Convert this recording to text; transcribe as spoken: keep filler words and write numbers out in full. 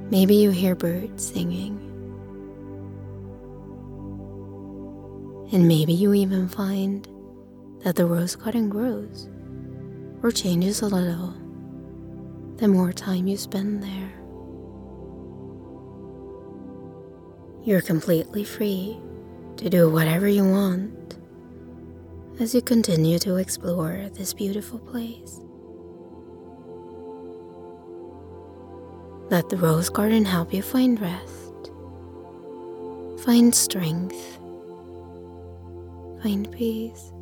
Maybe you hear birds singing. And maybe you even find that the rose garden grows or changes a little the more time you spend there. You're completely free to do whatever you want as you continue to explore this beautiful place. Let the rose garden help you find rest, find strength, find peace.